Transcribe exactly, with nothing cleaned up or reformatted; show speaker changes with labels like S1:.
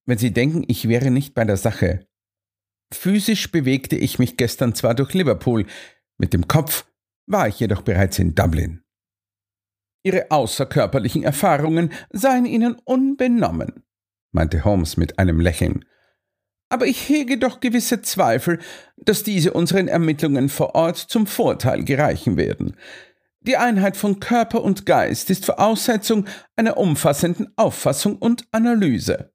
S1: wenn Sie denken, ich wäre nicht bei der Sache. Physisch bewegte ich mich gestern zwar durch Liverpool, mit dem Kopf war ich jedoch bereits in Dublin. Ihre außerkörperlichen Erfahrungen seien Ihnen unbenommen, meinte Holmes mit einem Lächeln. Aber ich hege doch gewisse Zweifel, dass diese unseren Ermittlungen vor Ort zum Vorteil gereichen werden. Die Einheit von Körper und Geist ist Voraussetzung einer umfassenden Auffassung und Analyse.